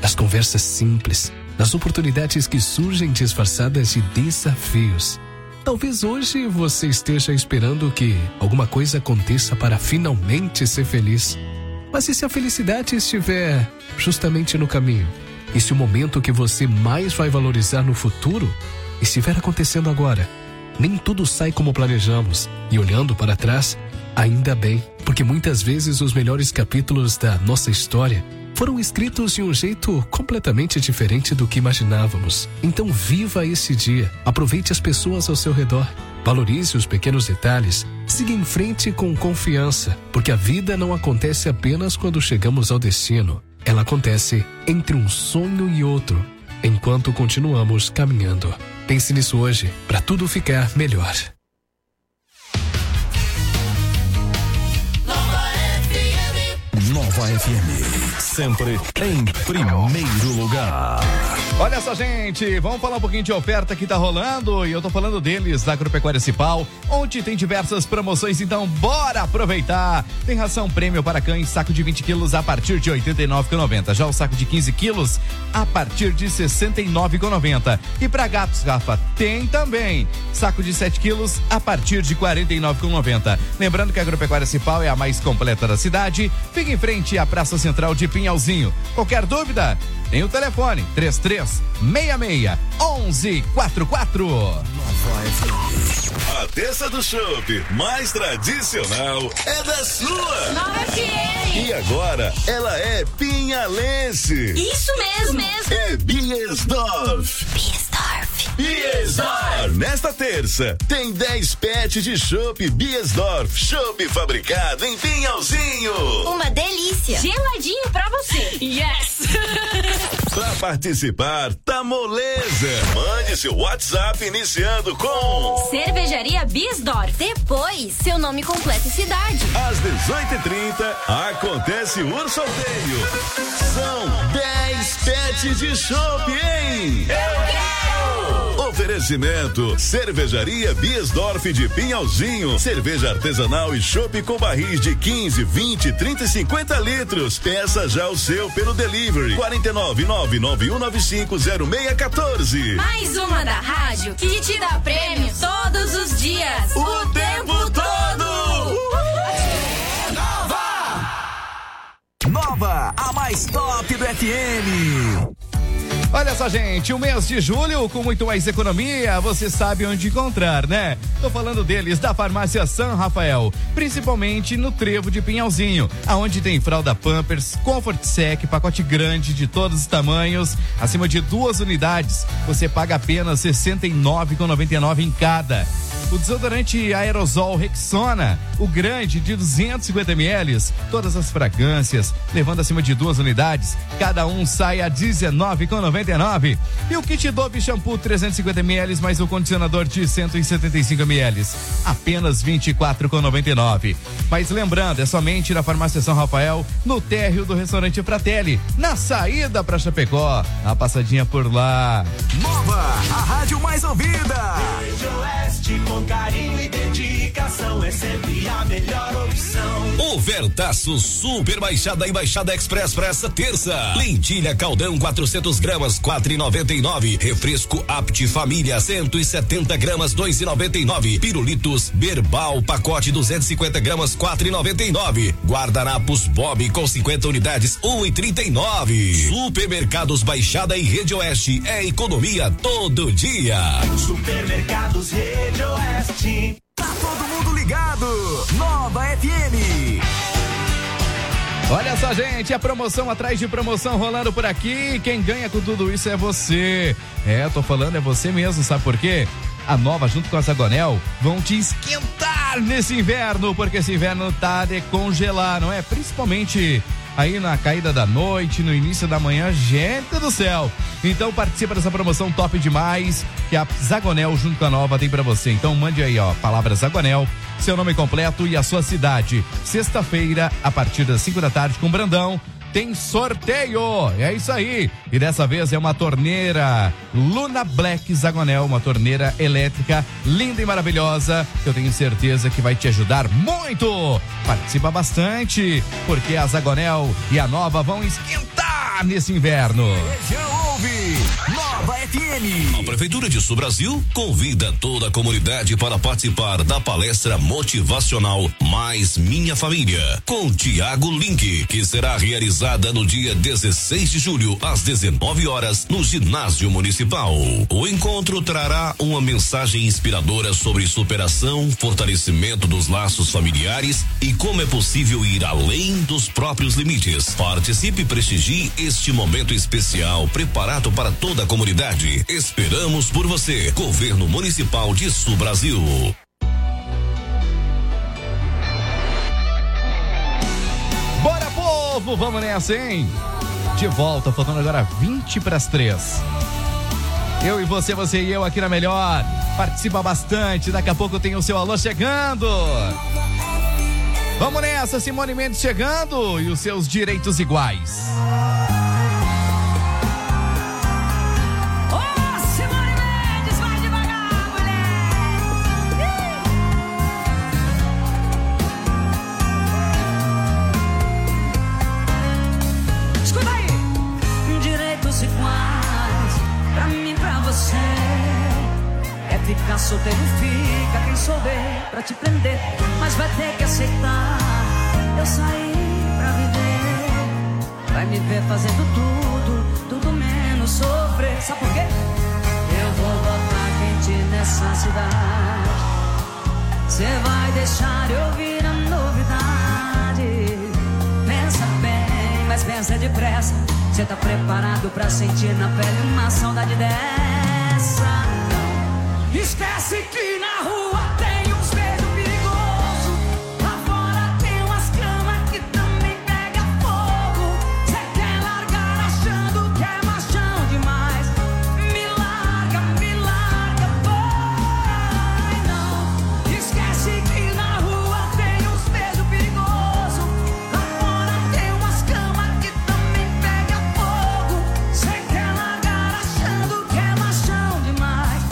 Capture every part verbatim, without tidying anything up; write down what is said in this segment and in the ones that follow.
nas conversas simples, nas oportunidades que surgem disfarçadas de desafios. Talvez hoje você esteja esperando que alguma coisa aconteça para finalmente ser feliz. Mas e se a felicidade estiver justamente no caminho? E se o momento que você mais vai valorizar no futuro estiver acontecendo agora? Nem tudo sai como planejamos. E olhando para trás, ainda bem, porque muitas vezes os melhores capítulos da nossa história foram escritos de um jeito completamente diferente do que imaginávamos. Então viva esse dia, aproveite as pessoas ao seu redor, valorize os pequenos detalhes, siga em frente com confiança, porque a vida não acontece apenas quando chegamos ao destino. Ela acontece entre um sonho e outro, enquanto continuamos caminhando. Pense nisso hoje, para tudo ficar melhor. Nova F M, sempre em primeiro lugar. Olha só, gente, vamos falar um pouquinho de oferta que tá rolando, e eu tô falando deles, da Agropecuária Cipal, onde tem diversas promoções, então bora aproveitar. Tem ração prêmio para cães, saco de vinte quilos a partir de oitenta e nove reais e noventa centavos, já o saco de quinze quilos a partir de sessenta e nove reais e noventa centavos. E para gatos, Rafa, tem também saco de sete quilos a partir de quarenta e nove reais e noventa centavos. Lembrando que a Agropecuária Cipal é a mais completa da cidade, fica em frente à Praça Central de Pinhalzinho. Qualquer dúvida? Tem o telefone três três seis seis, onze quatro quatro. Nova F M. A terça do chopp mais tradicional é da sua. Nova F M. E agora ela é pinhalense. Isso mesmo. mesmo. É Biesdorf. Biesdorf. Biesdorf. Nesta terça tem dez pets de chopp Biesdorf. Chopp fabricado em Pinhalzinho. Uma delícia. Geladinho pra você. Yes. Pra participar, tá moleza. Mande seu WhatsApp iniciando com Cervejaria Biesdorf. Depois, seu nome completo e cidade. Às dezoito e trinta, acontece o sorteio. São dez pets de chopp, hein? Eu quero! Oferecimento: Cervejaria Biesdorf de Pinhalzinho. Cerveja artesanal e chopp com barris de quinze, vinte, trinta e cinquenta litros. Peça já o seu pelo delivery. quarenta e nove, nove nove um nove cinco zero seis um quatro. Mais uma da rádio que te dá prêmio todos os dias. O, o tempo todo! Nova! Nova, a mais top do F M. Olha só, gente, o mês de julho com muito mais economia, você sabe onde encontrar, né? Tô falando deles, da Farmácia São Rafael, principalmente no Trevo de Pinhalzinho, aonde tem fralda Pampers, Comfort Sec, pacote grande de todos os tamanhos, acima de duas unidades, você paga apenas sessenta e nove reais e noventa e nove centavos em cada. O desodorante aerosol Rexona, o grande de duzentos e cinquenta mililitros, todas as fragrâncias, levando acima de duas unidades, cada um sai a dezenove reais e noventa e nove centavos. E o kit Dove shampoo trezentos e cinquenta mililitros mais o condicionador de cento e setenta e cinco mililitros, apenas vinte e quatro reais e noventa e nove centavos. Mas lembrando, é somente na Farmácia São Rafael, no térreo do restaurante Fratelli, na saída pra Chapecó. Dá uma passadinha por lá. Nova, a rádio mais ouvida. Oeste, com carinho e dedicação, é sempre a melhor opção. Ofertaço Super Baixada e Baixada Express para essa terça. Lentilha Caldão quatrocentos gramas, quatro reais e noventa e nove. Refresco Apti Família cento e setenta gramas, dois reais e noventa e nove. Pirulitos Berbal pacote duzentos e cinquenta gramas, quatro reais e noventa e nove. Guardanapos Bob com cinquenta unidades, um real e trinta e nove. Supermercados Baixada e Rede Oeste, é economia todo dia. Supermercados Rede Oeste. Tá todo mundo ligado. Nova F M. Olha só, gente, a promoção atrás de promoção rolando por aqui. Quem ganha com tudo isso é você. É, eu tô falando, é você mesmo, sabe por quê? A Nova, junto com a Zagonel, vão te esquentar nesse inverno, porque esse inverno tá de congelar, não é? Principalmente aí na caída da noite, no início da manhã, gente do céu. Então participa dessa promoção top demais, que a Zagonel junto com a Nova tem pra você. Então mande aí, ó, palavra Zagonel, seu nome completo e a sua cidade. Sexta-feira, a partir das cinco da tarde, com Brandão, tem sorteio, é isso aí. E dessa vez é uma torneira Luna Black Zagonel, uma torneira elétrica linda e maravilhosa, que eu tenho certeza que vai te ajudar muito. Participa bastante, porque a Zagonel e a Nova vão esquentar voar nesse inverno. Região ouve Nova F M. A Prefeitura de Sul Brasil convida toda a comunidade para participar da palestra motivacional Mais Minha Família, com Tiago Link, que será realizada no dia dezesseis de julho, às dezenove horas, no Ginásio Municipal. O encontro trará uma mensagem inspiradora sobre superação, fortalecimento dos laços familiares e como é possível ir além dos próprios limites. Participe e prestigie este momento especial preparado para toda a comunidade. Esperamos por você. Governo Municipal de Sul Brasil. Bora, povo, vamos nessa, hein? De volta, faltando agora vinte para as três. Eu e você, você e eu aqui na Melhor. Participa bastante, daqui a pouco tem o seu alô chegando. Vamos nessa, Simone Mendes chegando e os seus direitos iguais. Ficar solteiro fica, quem souber pra te prender, mas vai ter que aceitar. Eu saí pra viver, vai me ver fazendo tudo, tudo menos sofrer. Sabe por quê? Eu vou botar quente nessa cidade. Cê vai deixar eu ouvir a novidade. Pensa bem, mas pensa depressa. Cê tá preparado pra sentir na pele uma saudade dessa? Esquece que na rua tem uns beijos perigosos. Lá fora tem umas camas que também pega fogo. Cê quer largar achando que é machão demais. Me larga, me larga, vai não. Esquece que na rua tem uns beijos perigosos. Lá fora tem umas camas que também pega fogo. Cê quer largar achando que é machão demais.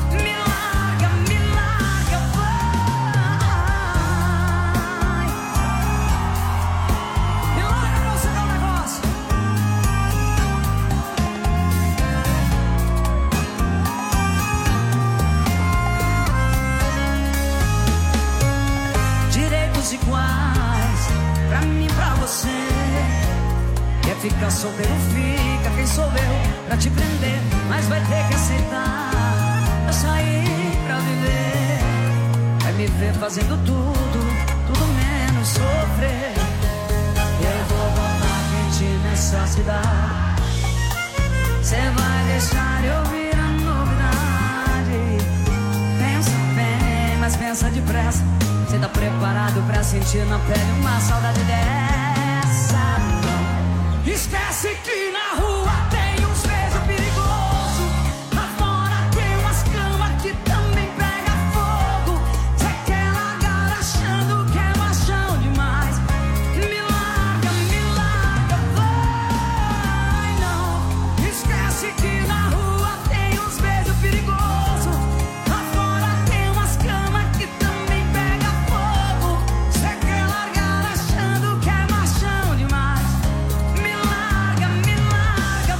Iguais, pra mim, pra você. Quer ficar solteiro, fica, quem sou eu pra te prender, mas vai ter que aceitar. Eu saí pra viver, vai me ver fazendo tudo, tudo menos sofrer. Eu vou botar quente nessa cidade. Cê vai deixar eu ouvir a novidade. Pensa bem, mas pensa depressa. Cê tá preparado pra sentir na pele uma saudade dessa? Não. Esquece que na rua tem uns beijos perigosos. Lá fora tem umas camas que também pega fogo. Cê quer largar achando que é machão demais. Me larga, me larga, vai não. Esquece que na rua tem uns beijos perigosos. Lá fora tem umas camas que também pega fogo. Cê quer largar achando que é machão demais. Me larga, me larga,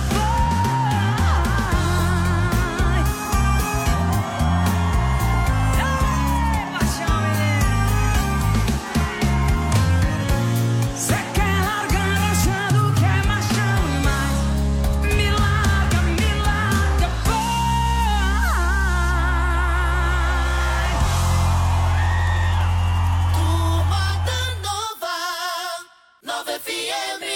vai. Ei, machão, menino. Cê quer largar achando que é machão demais. Me larga, me larga, vai. Turma da Nova, Nova F M.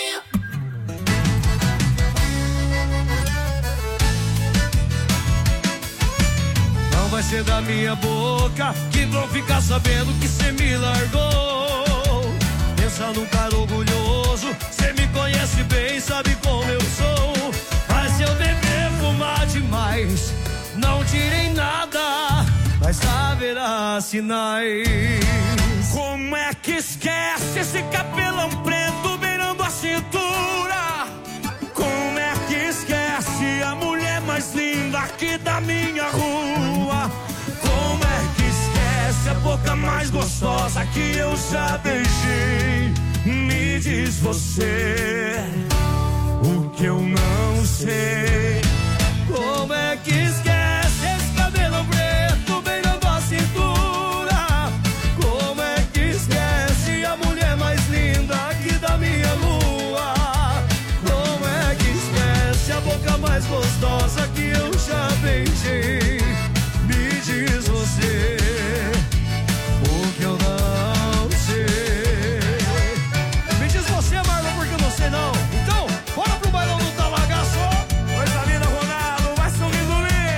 Não vai ser da minha boca que vão ficar sabendo que cê me largou. Pensa num cara orgulhoso, cê me conhece bem, sabe como eu sou. Mas se eu beber, fumar demais, não tirei nada, mas haverá sinais. Como é que esquece esse cabelão preto beirando a cintura? Como é que esquece a mulher mais linda aqui da minha rua? Como é que esquece a boca mais gostosa que eu já beijei? Me diz você, o porque eu não sei como é que esquece esse cabelo preto beirando a cintura. Como é que esquece a mulher mais linda aqui da minha rua? Como é que esquece a boca mais gostosa que eu já beijei? Me diz você, porque eu não sei. Me diz você, Marlon, porque eu não sei não. Então, bora pro bailão do Talagaço. Coisa linda, Ronaldo, vai sorrindo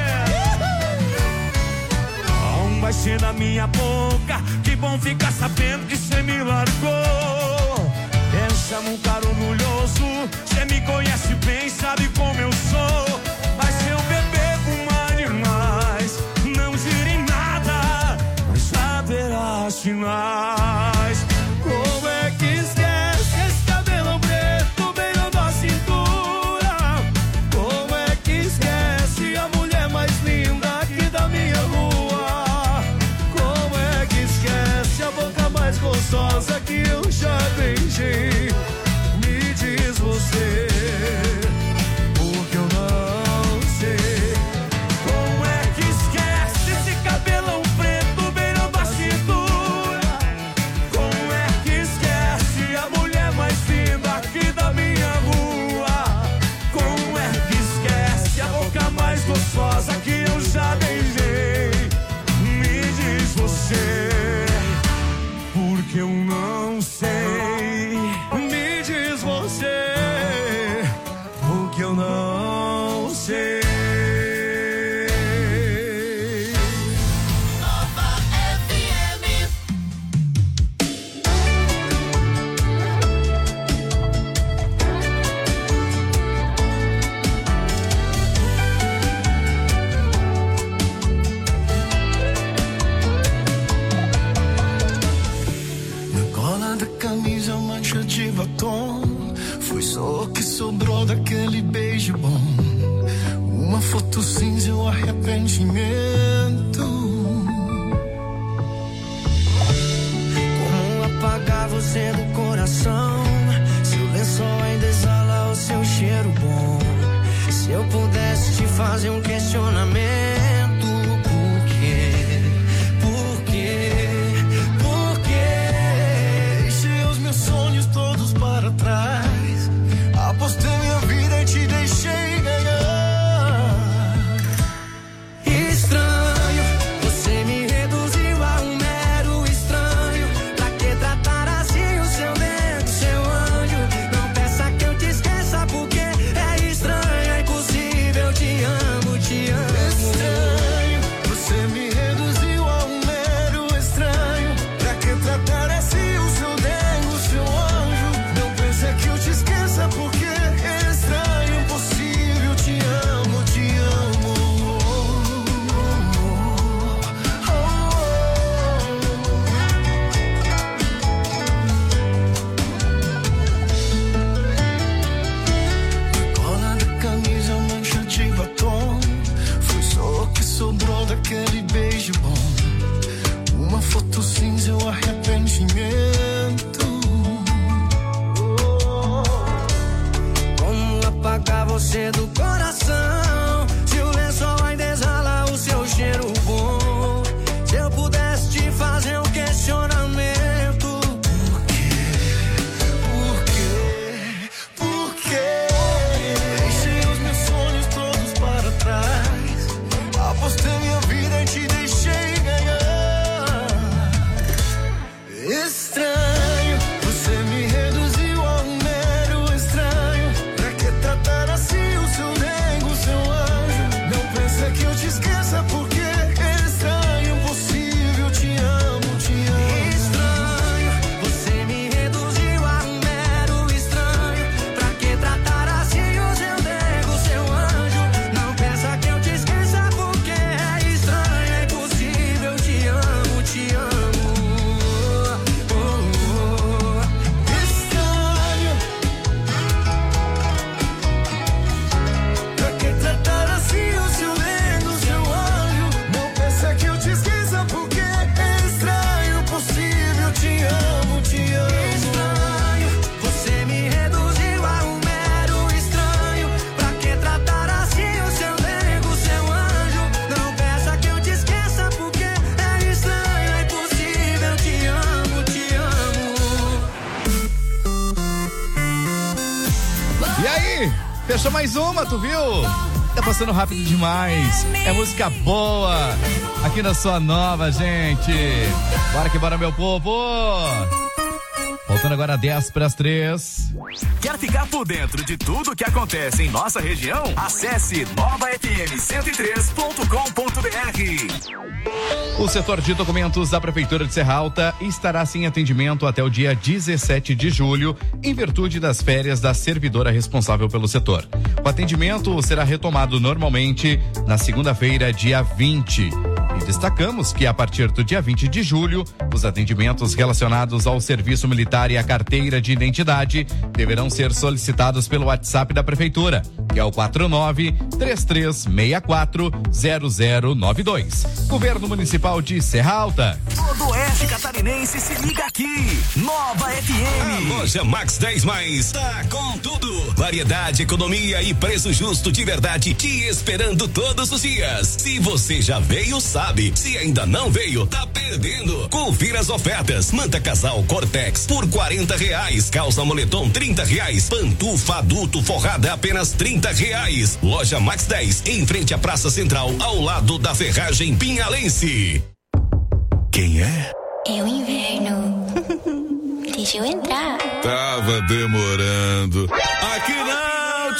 lindo. Não vai ser na minha boca, que bom ficar sabendo que cê me largou. Pensa num cara orgulhoso, cê me conhece bem, sabe como eu sou. Vai ser um bebê com animais, não gire nada, mas haverá sinais. Como é que esquece esse cabelo preto beirando a cintura? Como é que esquece a mulher mais linda aqui da minha rua? Como é que esquece a boca mais gostosa que eu já beijei? Me diz você, porque eu não sei. Como é que esquece esse cabelão preto beirando a cintura? Como é que esquece a mulher mais linda aqui da minha rua? Como é que esquece a boca mais gostosa que eu já beijei? Me diz você, porque eu não sei. Me diz você, porque eu não sei. Nova F M. Na gola da camisa, mancha de batom. Foi só o que sobrou daquele beijo bom. Uma foto cinza e o arrependimento. Como apagar você do coração? Se o lençol ainda exala o seu cheiro bom. Se eu pudesse te fazer um questionamento, por quê? Por quê? Por quê? Deixei os meus sonhos todos para trás. Apostei minha vida e te deixei ganhar. Estranho, você me reduziu a um mero estranho. Pra que tratar assim o seu dedo, seu anjo? Não peça que eu te esqueça, porque é estranho, é impossível. Eu te amo, te amo. Estranho, você me reduziu a um mero estranho. Pra que tratar assim o seu dengo, seu anjo? Não pensa que eu te esqueça, porque é estranho, impossível. Te amo, te amo. Oh, Na gola da camisa, mancha de batom. Foi só o que sobrou daquele beijo bom. Uma foto cinza e o arrependimento. Como apagar você do coração? Se o lençol ainda exala o seu cheiro bom. Se eu pudesse te fazer um questionamento, Por quê? Por quê? Deixei os meus sonhos todos para trás. Apostei minha vida e te deixei ganhar. Estranho, você me reduziu a um mero estranho. Pra que tratar assim o seu dengo, seu Fechou mais uma, tu viu? Tá passando rápido demais. É música boa aqui na sua nova, gente. Bora que bora, meu povo. Voltando agora dez para as três. Quer ficar por dentro de tudo que acontece em nossa região? Acesse nova f m cento e três ponto com ponto b r. O setor de documentos da Prefeitura de Serra Alta estará sem atendimento até o dia dezessete de julho, em virtude das férias da servidora responsável pelo setor. O atendimento será retomado normalmente na segunda-feira, dia vinte. E destacamos que a partir do dia vinte de julho, os atendimentos relacionados ao serviço militar e à carteira de identidade deverão ser solicitados pelo WhatsApp da Prefeitura, que é o quatro nove, três três seis quatro, zero zero nove dois. Governo Municipal de Serra Alta. Todo oeste catarinense se liga aqui. Nova F M. A loja Max dez Mais tá com tudo. Variedade, economia e preço justo de verdade te esperando todos os dias. Se você já veio, sabe. Se ainda não veio, tá perdendo. Confira as ofertas. Manta casal Cortex por quarenta reais. Calça moletom trinta reais. Pantufa adulto forrada apenas trinta reais. Loja Max dez, em frente à Praça Central, ao lado da Ferragem Pinhalense. Quem é? É o inverno. Deixa eu entrar. Tava demorando. Aqui não,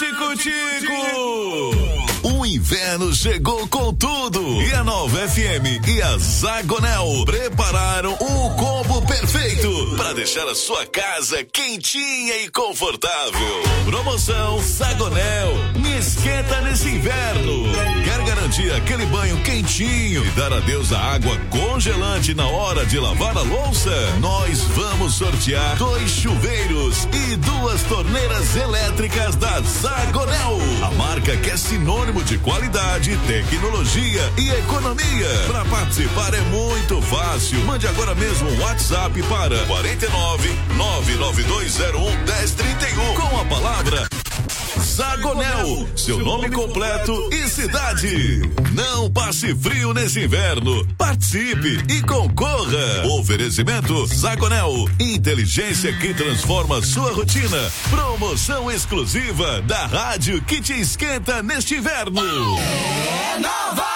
Tico-Tico! O inverno chegou com tudo e a Nova F M e a Zagonel prepararam o combo perfeito para deixar a sua casa quentinha e confortável. Promoção Zagonel, me esquenta nesse inverno. Quer garantir aquele banho quentinho e dar adeus à água congelante na hora de lavar a louça? Nós vamos sortear dois chuveiros e duas torneiras elétricas da Zagonel, a marca que é sinônimo de qualidade, tecnologia e economia. Para participar é muito fácil. Mande agora mesmo um WhatsApp para quarenta e nove, nove nove dois zero um, um zero três um com a palavra Zagonel, seu nome completo e cidade. Não passe frio nesse inverno. Participe e concorra. Oferecimento Zagonel, inteligência que transforma sua rotina. Promoção exclusiva da rádio que te esquenta neste inverno. É Nova!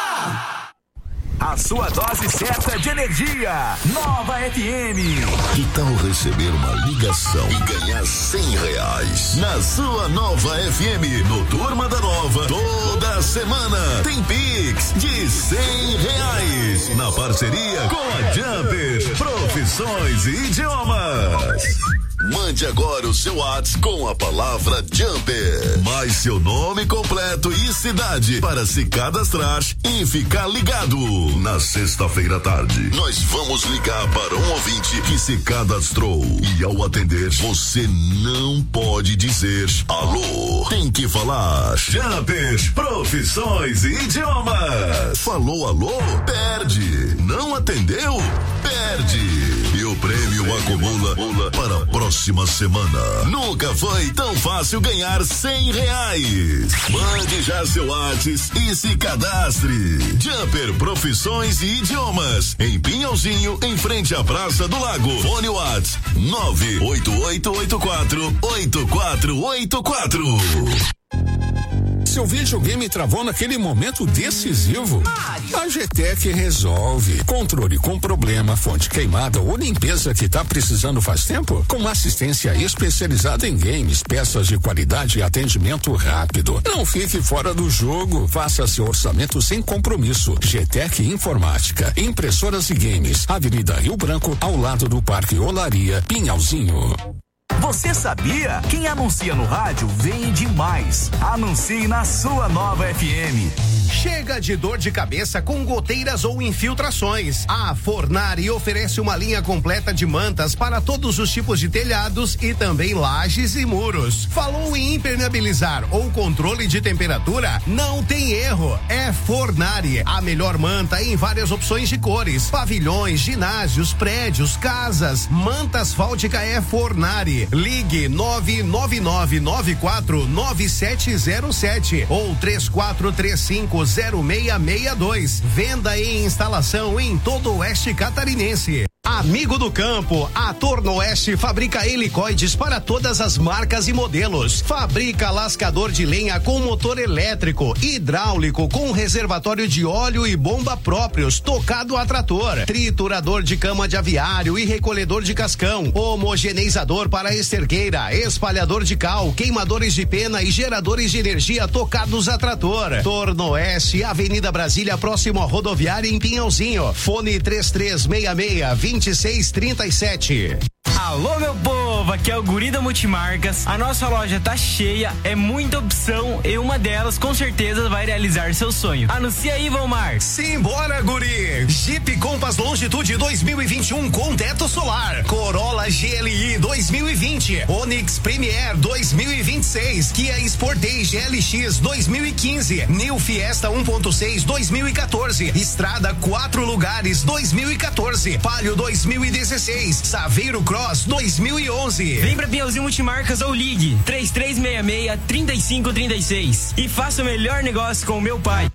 A sua dose certa de energia. Nova F M. Que tal receber uma ligação e ganhar cem reais na sua Nova F M? No Turma da Nova, toda semana tem Pix de cem reais na parceria com a Jumper Profissões e Idiomas. Mande agora o seu WhatsApp com a palavra Jumper, mais seu nome completo e cidade para se cadastrar e ficar ligado. Na sexta-feira à tarde, nós vamos ligar para um ouvinte que se cadastrou e ao atender, você não pode dizer alô. Tem que falar Jumper Profissões e Idiomas. Falou alô? Perde. Não atendeu? Perde. E o prêmio acumula pula para a próxima semana. Nunca foi tão fácil ganhar cem reais. Mande já seu WhatsApp e se cadastre. Jumper Profissões e Idiomas, em Pinhalzinho, em frente à Praça do Lago. Fone WhatsApp nove oito oito oito quatro oito quatro oito quatro. Seu videogame travou naquele momento decisivo? A G T E C resolve. Controle com problema, fonte queimada ou limpeza que tá precisando faz tempo? Com assistência especializada em games, peças de qualidade e atendimento rápido. Não fique fora do jogo. Faça seu orçamento sem compromisso. G T E C Informática, impressoras e games. Avenida Rio Branco, ao lado do Parque Olaria, Pinhalzinho. Você sabia? Quem anuncia no rádio vende mais. Anuncie na sua Nova F M. Chega de dor de cabeça com goteiras ou infiltrações. A Fornari oferece uma linha completa de mantas para todos os tipos de telhados e também lajes e muros. Falou em impermeabilizar ou controle de temperatura? Não tem erro. É Fornari, a melhor manta em várias opções de cores. Pavilhões, ginásios, prédios, casas. Manta asfáltica é Fornari. Ligue nove nove nove nove quatro nove sete zero sete ou três quatro três cinco zero seis seis dois. Venda e instalação em todo o oeste catarinense. Amigo do campo, a Tornoeste fabrica helicoides para todas as marcas e modelos. Fabrica lascador de lenha com motor elétrico, hidráulico com reservatório de óleo e bomba próprios, tocado a trator, triturador de cama de aviário e recolhedor de cascão, homogeneizador para esterqueira, espalhador de cal, queimadores de pena e geradores de energia tocados a trator. Tornoeste, Avenida Brasília, próximo à rodoviária em Pinhalzinho. Fone três três seis seis, vinte e seis trinta e sete. Alô, meu povo, aqui é o Guri da Multimarcas. A nossa loja tá cheia, é muita opção e uma delas com certeza vai realizar seu sonho. Anuncia aí, Valmar. Simbora, Guri! Jeep Compass Longitude dois mil e vinte e um com teto solar, Corolla G L I dois mil e vinte, Onix Premier dois mil e vinte e seis, Kia Sportage L X dois mil e quinze, New Fiesta um ponto seis dois mil e quatorze, Estrada quatro lugares dois mil e quatorze, Palio dois mil e dezesseis, Saveiro Cross dois mil e onze. Vem pra Pinhalzinho Multimarcas ou ligue três três seis seis, três cinco três seis e faça o melhor negócio com o meu pai.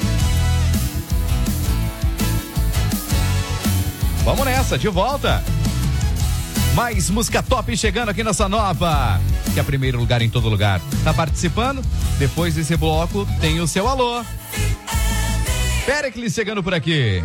Vamos nessa, de volta. Mais música top chegando aqui nessa nova, que é primeiro lugar em todo lugar. Tá participando? Depois desse bloco tem o seu alô. Pericles chegando por aqui.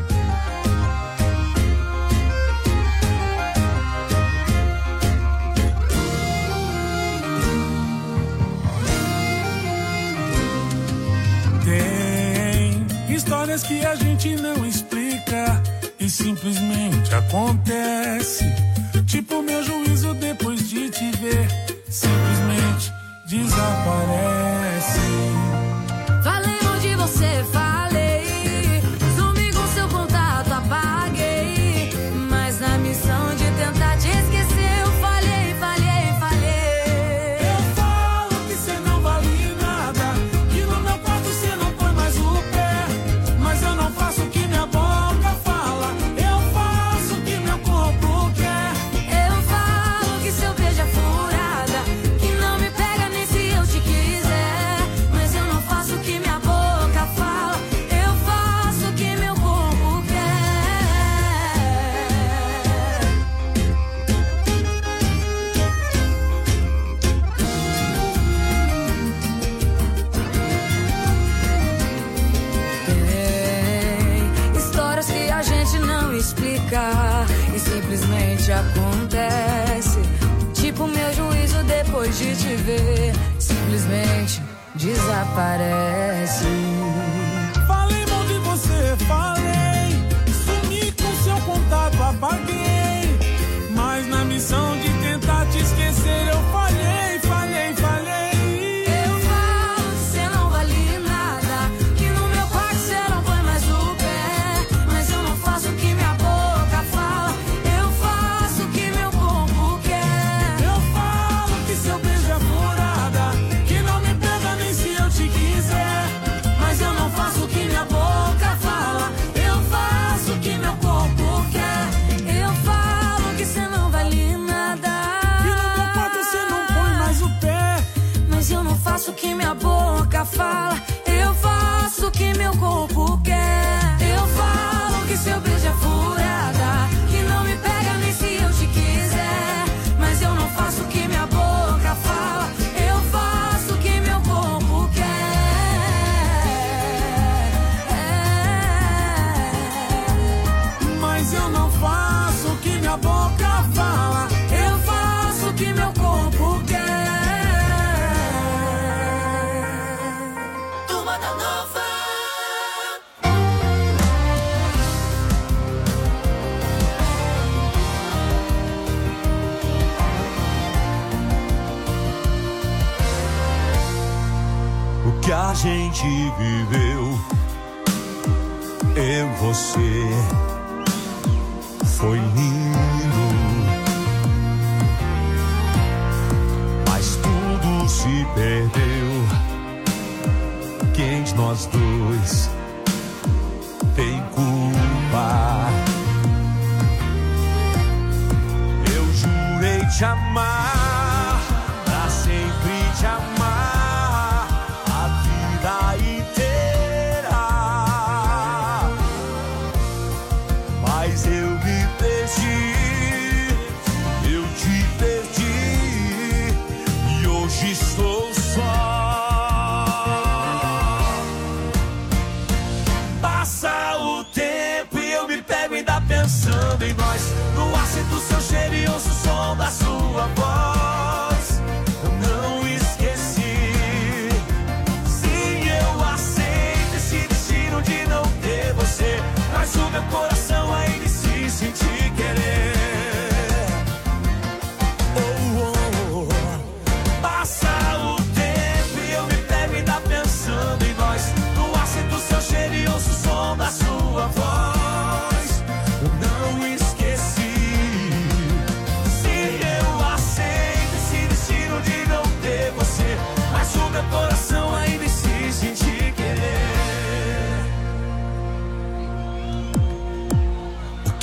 Histórias que a gente não explica e simplesmente acontece. Tipo meu juízo depois de te ver, simplesmente desaparece. Falei onde você falei, sumi com seu contato, apaguei. Mas na missão de tentar te esquecer, eu falhei, falhei, falhei. Eu falo que você não vale nada, que no meu quarto você não põe mais o pé. Mas eu não faço o que minha boca fala, eu faço o que meu corpo quer. Eu falo que seu beijo é furada, que não me pega nem se eu te quiser. Mas eu não faço o que minha boca fala, eu faço o que meu corpo quer. Tem histórias que a gente não explica e simplesmente acontece. Tipo meu juízo depois de te ver, simplesmente desaparece. Falei mal de você, falei, sumi com seu contato, apaguei. Mas na missão de tentar te esquecer, eu falhei, falhei, falhei. Eu falo que você não vale nada, que no meu quarto você não põe mais o pé. Mas eu não faço o que minha boca fala, eu faço o que meu corpo quer. Eu falo que seu beijo é furada, que não me pega nem se eu te quiser. Mas eu não faço o que minha boca fala, eu faço o que meu corpo quer. Eu falo que você não vale nada, que no meu quarto você não põe mais o pé. mas eu não faço o que minha boca fala, eu faço o que meu corpo quer. Eu falo que seu beijo é furada, que não me pega nem se eu te quiser. Mas eu não faço o que minha boca fala, eu faço o que meu corpo quer. Mas eu não faço o que minha boca fala, Eu faço o que meu corpo quer. Turma da Nova. O que a gente viveu, eu e você, foi lindo. Mas tudo se perdeu. Quem de nós dois tem culpa? Eu jurei te amar, pra sempre te amar, a vida inteira. Mas eu me perdi.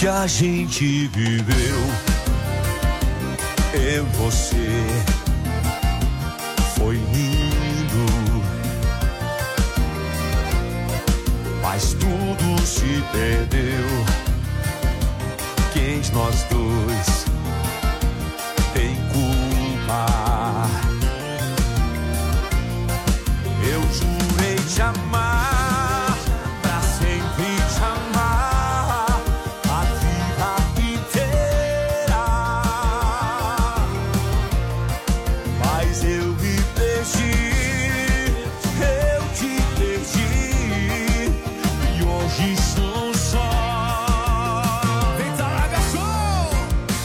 que a gente viveu, eu e você, foi lindo, mas tudo se perdeu. Quem de nós dois tem culpa? Eu jurei te amar, pra sempre te amar, a vida inteira. Mas eu me perdi, eu te perdi, e hoje sou só. Vem Zaraga Show!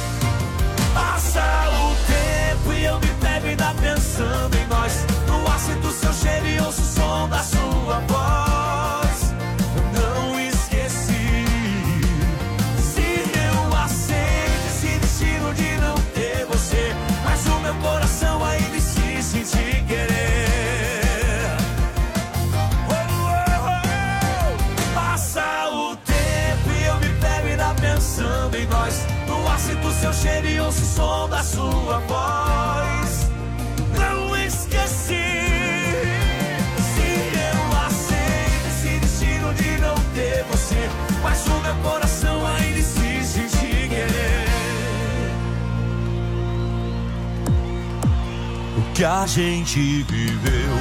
Passa o tempo e eu me pego ainda pensando em nós. No ar sinto seu cheiro e ouço o som da sua voz. Eu não esqueci. Se eu aceito esse destino de não ter você, mas o meu coração ainda insiste em te querer. Oh, oh, oh. Passa o tempo e eu me pego ainda pensando em nós. No ar sinto seu cheiro e ouço o som da sua voz. Não esqueci. Você, mas o meu coração ainda insiste em te querer. O que a gente viveu,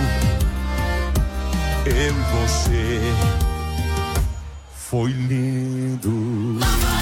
eu e você, foi lindo.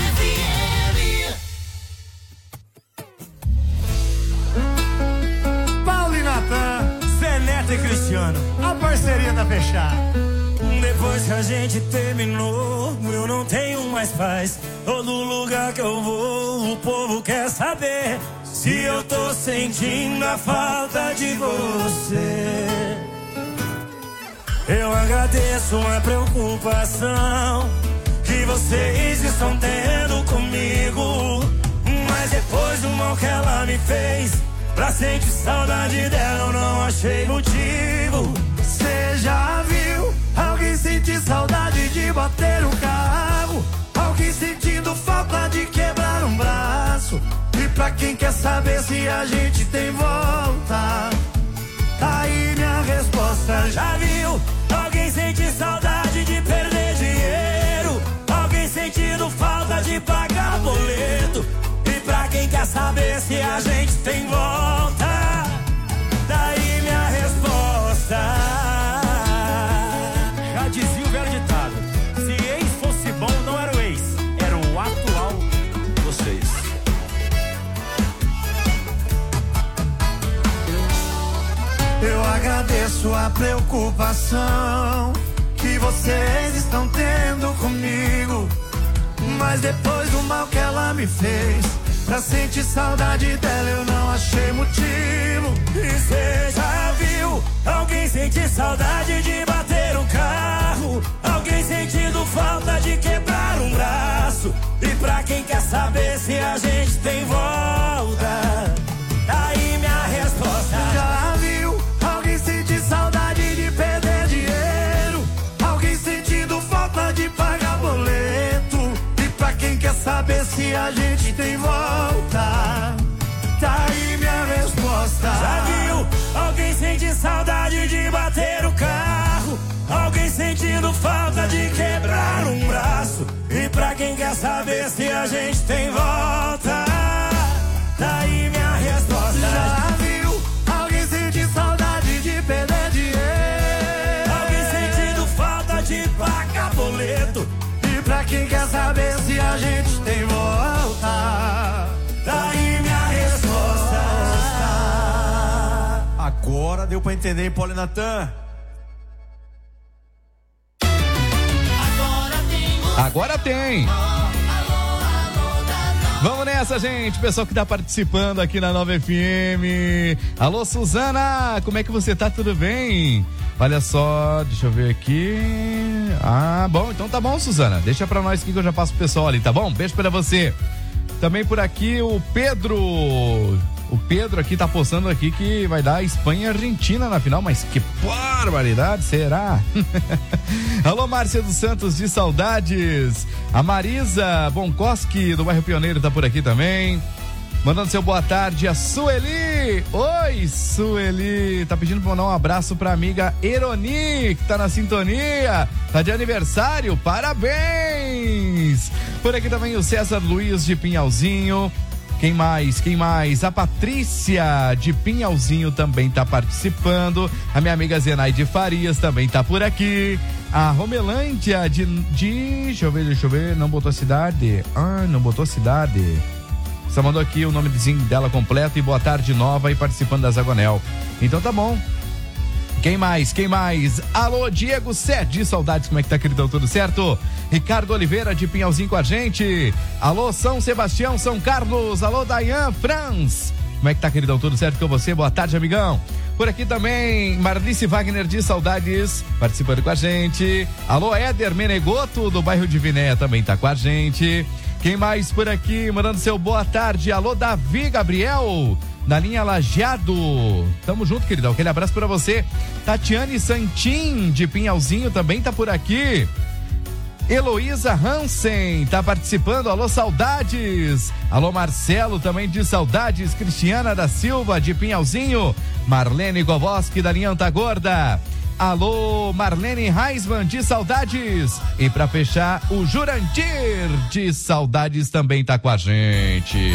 Paulo e Natan, Zé Neto e Cristiano, a parceria tá fechada. Depois que a gente terminou, eu não tenho mais paz. Todo lugar que eu vou, o povo quer saber se eu tô sentindo a falta de você. Eu agradeço a preocupação que vocês estão tendo comigo, mas depois do mal que ela me fez, pra sentir saudade dela eu não achei motivo. Cê já viu alguém sentir saudade de bater um carro? Alguém sentindo falta de quebrar um braço? E pra quem quer saber se a gente tem volta, tá aí minha resposta. Já viu alguém sentir saudade de perder dinheiro? Alguém sentindo falta de pagar boleto? E pra quem quer saber se a gente tem volta, tá aí minha resposta. Dizia o velho ditado: se ex fosse bom, não era o ex, era o atual vocês. Eu agradeço a preocupação que vocês estão tendo comigo, mas depois do mal que ela me fez, pra sentir saudade dela eu não achei motivo. E cê já viu alguém sentir saudade de bater um carro? Alguém sentindo falta de quebrar um braço? E pra quem quer saber se a gente tem volta, aí minha resposta. Já viu alguém sentir saudade de perder dinheiro? Alguém sentindo falta de pagar boleto? E pra quem quer saber se a gente tem volta, tá aí minha resposta. Já viu alguém sentir saudade de bater o carro? Alguém sentindo falta de quebrar um braço? E pra quem quer saber se a gente tem volta, tá aí minha resposta. Já viu alguém sentir saudade de perder dinheiro? Alguém sentindo falta de pagar boleto? E pra quem quer saber se a gente tem volta, daí minha resposta. Agora deu pra entender, hein, Paulo e Natan? Agora tem! Vamos nessa, gente. Pessoal que tá participando aqui na Nova F M. Alô, Suzana, como é que você tá? Tudo bem? Olha só, deixa eu ver aqui. Ah, bom, então tá bom, Suzana. Deixa pra nós aqui que eu já passo pro pessoal ali, tá bom? Beijo pra você. Também por aqui o Pedro O Pedro aqui tá postando aqui que vai dar Espanha e Argentina na final, mas que barbaridade, será? Alô, Márcia dos Santos de Saudades. A Marisa Bonkoski do bairro Pioneiro tá por aqui também. Mandando seu boa tarde, a Sueli. Oi, Sueli. Tá pedindo pra mandar um abraço pra amiga Eroni, que tá na sintonia. Tá de aniversário, parabéns. Por aqui também o César Luiz de Pinhalzinho. Quem mais? Quem mais? A Patrícia de Pinhalzinho também tá participando. A minha amiga Zenaide Farias também tá por aqui. A Romelândia de, de... Deixa eu ver, deixa eu ver. Não botou a cidade. Ah, não botou a cidade. Só mandou aqui o nomezinho dela completo e boa tarde nova e participando da Zagonel. Então tá bom. Quem mais? Quem mais? Alô, Diego Sede, saudades, como é que tá, queridão? Tudo certo? Ricardo Oliveira de Pinhalzinho com a gente. Alô, São Sebastião, São Carlos. Alô, Dayan Franz. Como é que tá, queridão? Tudo certo com você? Boa tarde, amigão. Por aqui também, Marlice Wagner de Saudades, participando com a gente. Alô, Éder Menegoto, do bairro de Vinéia, também tá com a gente. Quem mais por aqui, mandando seu boa tarde? Alô, Davi Gabriel, da linha Lajeado. Tamo junto, queridão. Aquele abraço pra você. Tatiane Santin, de Pinhalzinho, também tá por aqui. Heloísa Hansen tá participando. Alô, saudades. Alô, Marcelo, também de Saudades. Cristiana da Silva, de Pinhalzinho. Marlene Govoski, da linha Antagorda. Alô, Marlene Reisman, de Saudades. E pra fechar, o Jurandir de Saudades também tá com a gente.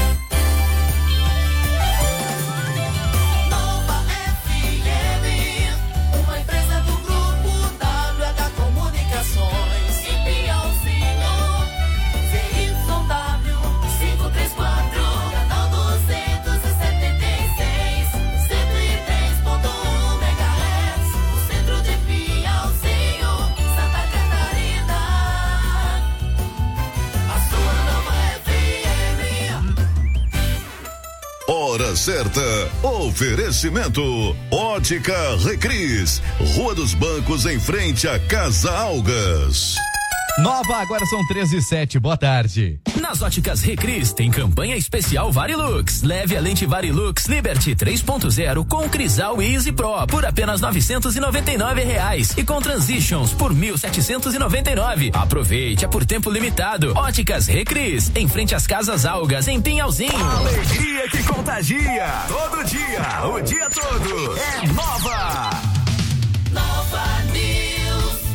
Hora certa, oferecimento Ótica Recris, Rua dos Bancos em frente à Casa Algas. Nova, agora são treze e sete, boa tarde. Nas Óticas Recris tem campanha especial Varilux. Leve a lente Varilux Liberty três ponto zero com Crisal Easy Pro por apenas novecentos e noventa e nove reais e com Transitions por mil setecentos e noventa e nove. Aproveite, é por tempo limitado. Óticas Recris, em frente às Casas Algas, em Pinhalzinho. Alegria que contagia, todo dia, o dia todo. É Nova. Nova News.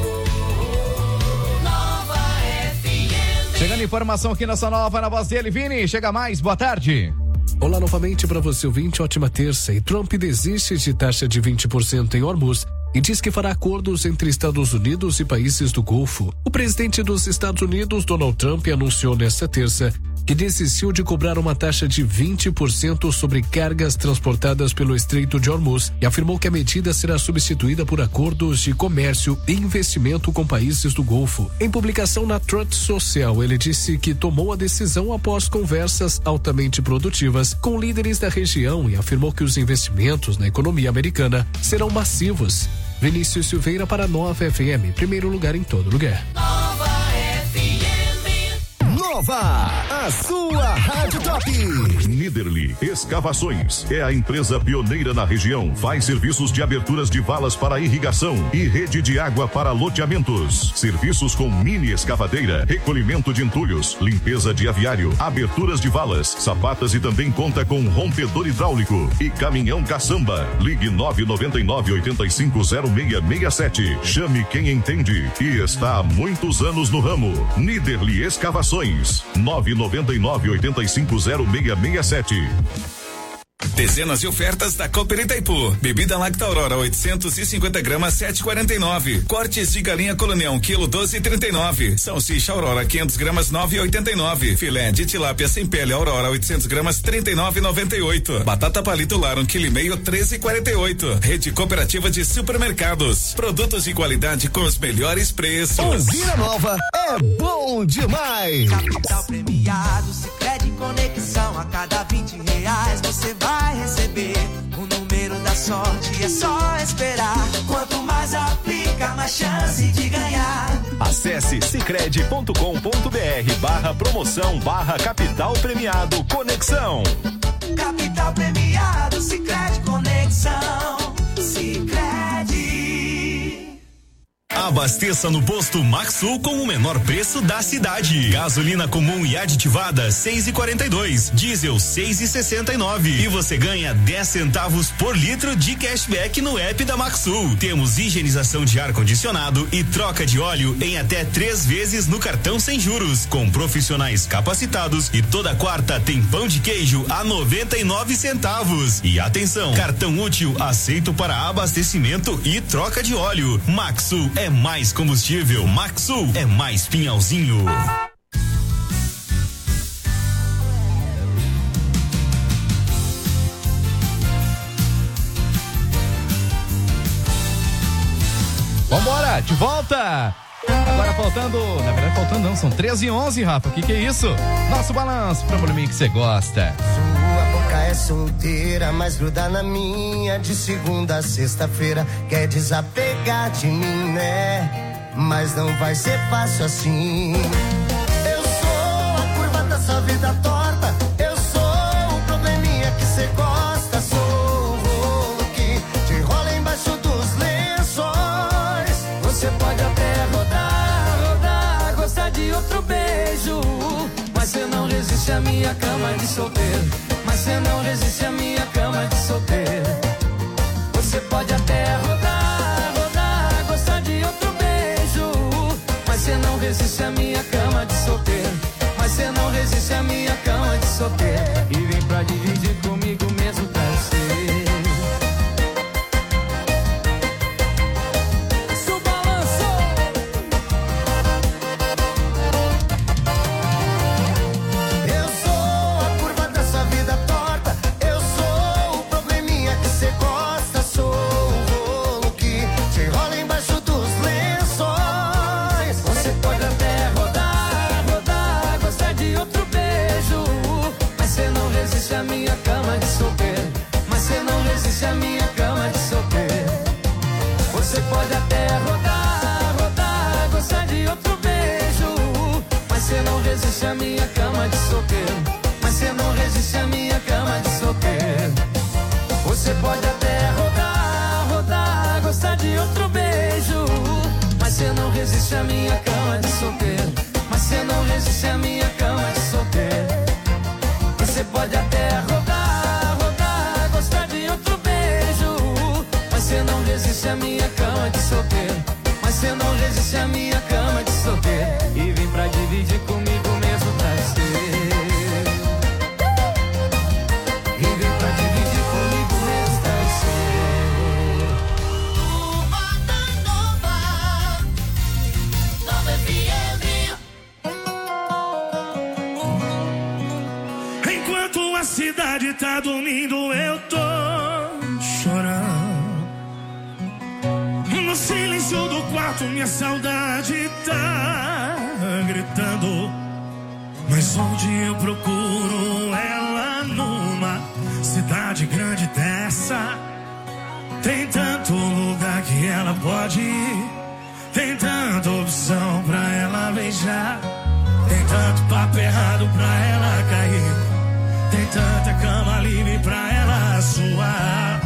Chegando informação aqui nessa Nova, na voz dele, Vini, chega mais, boa tarde. Olá novamente para você, ouvinte, ótima terça. E Trump desiste de taxa de vinte por cento em Hormuz e diz que fará acordos entre Estados Unidos e países do Golfo. O presidente dos Estados Unidos, Donald Trump, anunciou nesta terça que desistiu de cobrar uma taxa de vinte por cento sobre cargas transportadas pelo Estreito de Hormuz e afirmou que a medida será substituída por acordos de comércio e investimento com países do Golfo. Em publicação na Truth Social, ele disse que tomou a decisão após conversas altamente produtivas com líderes da região e afirmou que os investimentos na economia americana serão massivos. Vinícius Silveira para Nova F M, primeiro lugar em todo lugar. Nova F M. Nova, a sua Rádio Top. Niederli Escavações é a empresa pioneira na região. Faz serviços de aberturas de valas para irrigação e rede de água para loteamentos. Serviços com mini escavadeira, recolhimento de entulhos, limpeza de aviário, aberturas de valas, sapatas e também conta com rompedor hidráulico e caminhão caçamba. Ligue nove nove nove, oito cinco zero seis seis sete. Chame quem entende e está há muitos anos no ramo. Niederli Escavações. nove nove nove, oito cinco zero seis seis sete. Dezenas de ofertas da Cooper Itaipu. Bebida Lacta Aurora oitocentos e cinquenta gramas sete e quarenta e nove. Cortes de galinha Colonião quilo doze e trinta e nove. Salsicha Aurora quinhentas gramas nove e oitenta e nove. Filé de tilápia sem pele Aurora oitocentas gramas trinta e nove e noventa e oito. Batata palito lar um quilo e meio treze e quarenta e oito. Rede Cooperativa de Supermercados. Produtos de qualidade com os melhores preços. Ouvir a Nova é bom demais. Capital premiado, Sicredi Conexão. A cada vinte reais você vai receber o número da sorte, é só esperar. Quanto mais aplica, mais chance de ganhar. A Acesse sicredi ponto com ponto br barra promoção barra capital premiado Conexão. Capital premiado, Sicredi Conexão. Sicredi. Abasteça no posto Maxsul com o menor preço da cidade. Gasolina comum e aditivada seis e quarenta e dois, diesel seis e sessenta e nove e você ganha dez centavos por litro de cashback no app da Maxsul. Temos higienização de ar condicionado e troca de óleo em até três vezes no cartão sem juros, com profissionais capacitados, e toda quarta tem pão de queijo a noventa e nove centavos. E atenção, cartão útil aceito para abastecimento e troca de óleo. Maxsul é mais combustível. Maxsul é mais Pinhalzinho. Vambora, de volta! Agora faltando, na verdade faltando não, são treze e onze, Rafa, o que que é isso? Nosso balanço pra volume que você gosta. Sua boca é solteira, mas gruda na minha de segunda a sexta-feira. Quer desapegar de mim, né? Mas não vai ser fácil assim. Eu sou a curva dessa vida torta. Eu sou o probleminha que cê gosta. Sou o rolo que te rola embaixo dos lençóis. Você pode até rodar, rodar, gostar de outro beijo, mas cê não resiste à minha cama de solteiro. Mas cê não resiste à minha cama de solteiro. Você pode até rodar, rodar, gostar de outro beijo, mas cê não resiste à minha cama de solteiro. Mas cê não resiste à minha cama de solteiro. E vem pra dividir comigo mesmo travesseiro. Seu balanço. Eu sou a curva dessa vida torta. Eu sou o probleminha que cê gosta. Sou o rolo que te rola embaixo dos lençóis. Você pode até rodar, rodar, gostar de outro beijo, mas cê não resiste à minha cama de solteiro. Mas cê não resiste à minha cama de solteiro. Você pode até rodar, rodar, gostar de outro beijo, mas cê não resiste à minha cama de solteiro. Mas cê não resiste à minha cama de solteiro. Você pode até rodar, rodar, gostar de outro beijo, mas cê não resiste à minha cama de solteiro. Mas cê não resiste à minha cama de solteiro. Você pode até rodar, rodar, gostar de outro beijo, mas cê não resiste à minha cama de solteiro. Mas cê não resiste à minha cama de solteiro. E vem pra dividir comigo mesmo travesseiro. E vem pra dividir comigo mesmo travesseiro. Nova F M. Enquanto a cidade tá dormindo, eu tô chorando. No silêncio do quarto, minha saudade tá gritando. Mas onde eu procuro ela numa cidade grande dessa? Tem tanto lugar que ela pode ir, tem tanta opção pra ela beijar, tem tanto papo errado pra ela cair, tem tanta cama livre pra ela suar.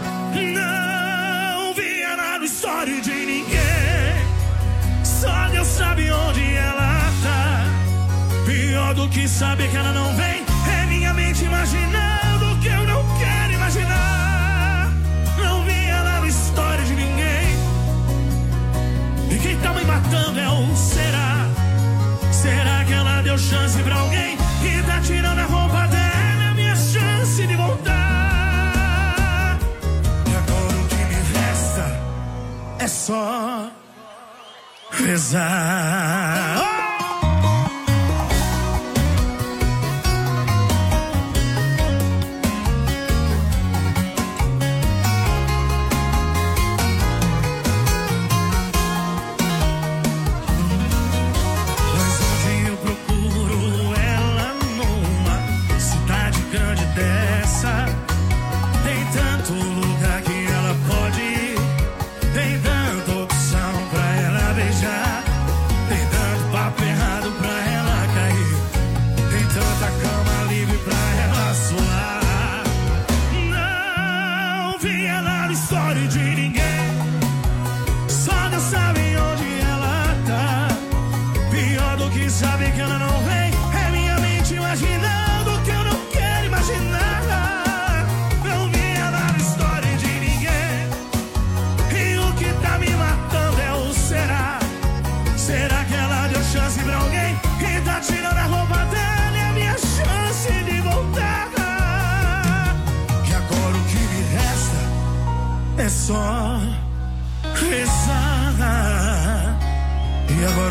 Não vi ela no story de ninguém, só Deus sabe onde ela tá. Pior do que saber que ela não vem é minha mente imaginando o que eu não quero imaginar. Não vi ela no story de ninguém, e quem tá me matando é o será. Será que ela deu chance pra alguém que tá tirando a roupa dela? É minha chance de voltar. E agora o que me resta é só rezar. Oh!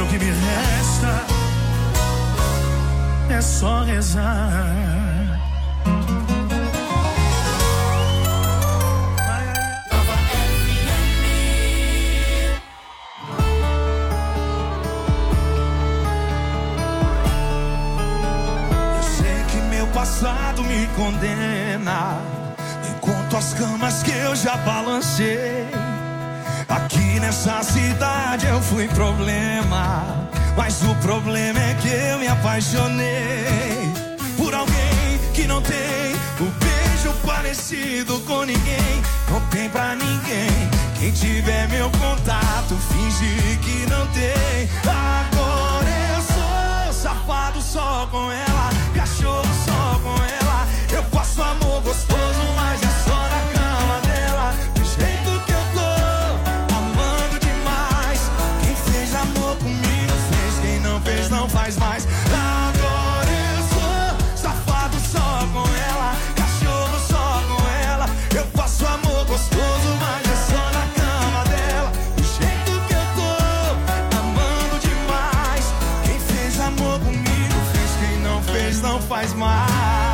Agora o que me resta é só rezar. Passado me condena, enquanto as camas que eu já balancei. Aqui nessa cidade eu fui problema, mas o problema é que eu me apaixonei por alguém que não tem um beijo parecido com ninguém, não tem pra ninguém. Quem tiver meu contato, finge que não tem. Agora eu sou safado só com ela, cachorro só com ela. Eu faço amor gostoso, mas é só na cama dela. Do jeito que eu tô, amando demais. Quem fez amor comigo fez, quem não fez não faz mais. Agora eu sou safado só com ela, cachorro só com ela. Eu faço amor gostoso, mas é só na cama dela. Do jeito que eu tô, amando demais. Quem fez amor comigo fez, quem não fez não faz mais.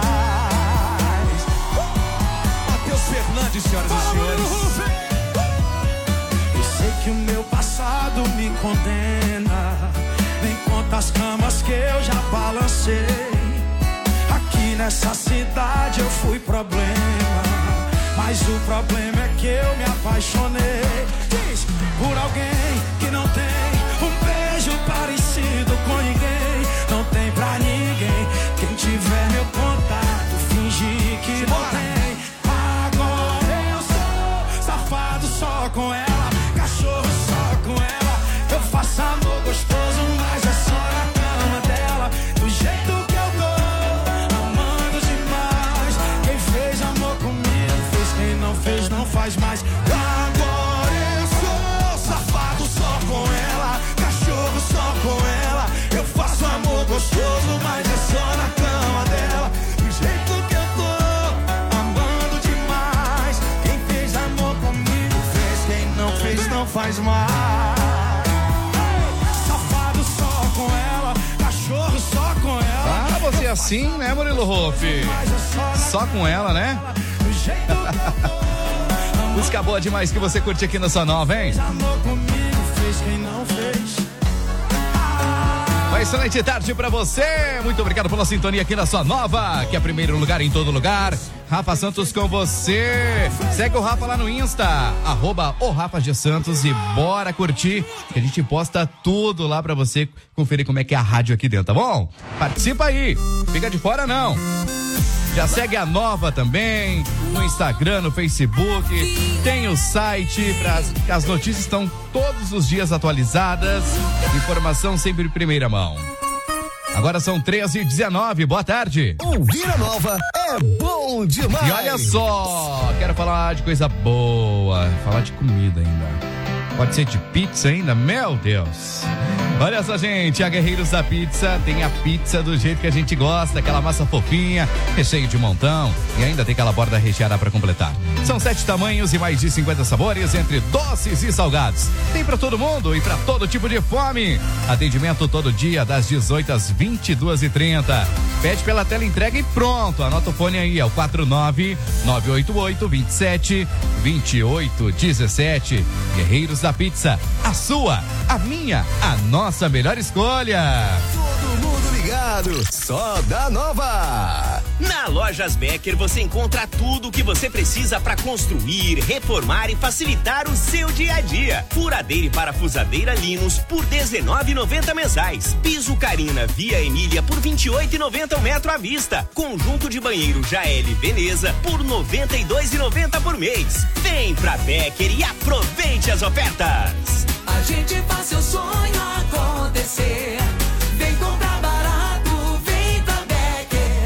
Matheus Fernandes, senhoras e senhores. Eu sei que o meu passado me condena, enquanto as camas que eu já balancei. Aqui nessa cidade eu fui problema, mas o problema é que eu me apaixonei. Diz, por alguém que não tem um beijo parecido com ninguém, não tem pra ninguém. Quem tiver meu contato, finge que não tem. Agora eu sou safado só com ela, cachorro só com ela. Eu faço amor gostoso, mas é só na cama dela. Do jeito que eu tô, amando demais. Quem fez amor comigo fez, quem não fez não faz mais. Agora eu sou safado só com ela, cachorro só com ela. Eu faço amor gostoso, mas é só na cama dela. Do jeito que eu tô, amando demais. Quem fez amor comigo fez, quem não fez não faz mais. Safado só com ela, cachorro só com ela. Ah, você é assim, né, Murilo Hoff? Só com ela, né? Música boa demais que você curte aqui na sua nova, hein? Amor comigo fez, quem não fez. Uma excelente tarde pra você. Muito obrigado pela sintonia aqui na sua nova, que é primeiro lugar em todo lugar. Rafa Santos com você. Segue o Rafa lá no Insta, arroba o Rafa G Santos, e bora curtir, que a gente posta tudo lá pra você conferir como é que é a rádio aqui dentro, tá bom? Participa aí, fica de fora não. Já segue a Nova também, no Instagram, no Facebook, tem o site, pras, as notícias estão todos os dias atualizadas, informação sempre em primeira mão. Agora são treze e dezenove, boa tarde. Ouvir a Nova é bom demais. E olha só, quero falar de coisa boa, falar de comida ainda. Pode ser de pizza ainda? Meu Deus. Olha só, gente, a Guerreiros da Pizza tem a pizza do jeito que a gente gosta, aquela massa fofinha, recheio de montão e ainda tem aquela borda recheada para completar. São sete tamanhos e mais de cinquenta sabores, entre doces e salgados. Tem para todo mundo e para todo tipo de fome. Atendimento todo dia das dezoito às vinte e duas e trinta. Pede pela tela entrega e pronto. Anota o fone aí, é o quatro nove nove oito oito dois sete dois oito um sete. Guerreiros da Pizza, a sua, a minha, a nossa melhor escolha. Todo mundo ligado, só da Nova. Na Lojas Becker você encontra tudo o que você precisa para construir, reformar e facilitar o seu dia a dia. Furadeira e parafusadeira Linus por dezenove reais e noventa centavos mensais. Piso Carina Via Emília por vinte e oito reais e noventa centavos o metro à vista. Conjunto de banheiro Jael Veneza por noventa e dois reais e noventa centavos por mês. Vem pra Becker e aproveite as ofertas. A gente faz seu sonho acontecer. Vem comprar barato, vem pra Becker. Procurando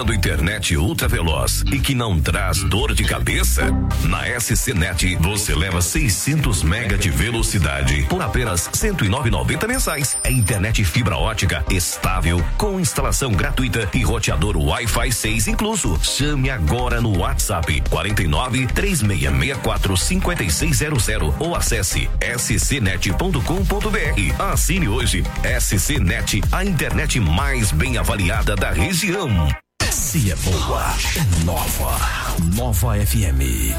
procurando internet ultra veloz e que não traz dor de cabeça? Na S C Net você leva seiscentos mega de velocidade por apenas cento e nove reais e noventa centavos mensais. É internet fibra ótica estável com instalação gratuita e roteador Wi-Fi seis incluso. Chame agora no WhatsApp quarenta e nove, três seis seis quatro, cinco seis zero zero ou acesse s c net ponto com ponto b r. Assine hoje. S C Net, a internet mais bem avaliada da região. Se é boa, é nova. Nova F M.